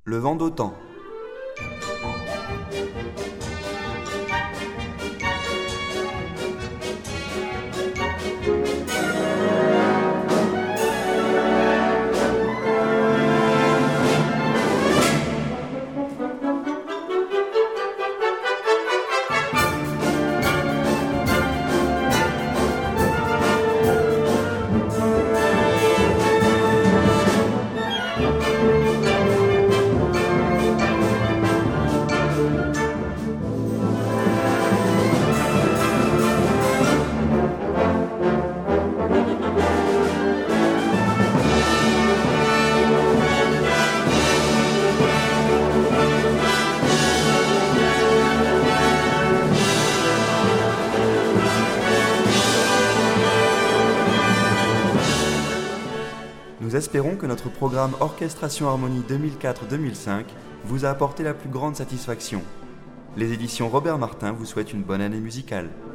Le vent d'Autan. Nous espérons que notre programme Orchestration Harmonie 2004-2005 vous a apporté la plus grande satisfaction. Les éditions Robert Martin vous souhaitent une bonne année musicale.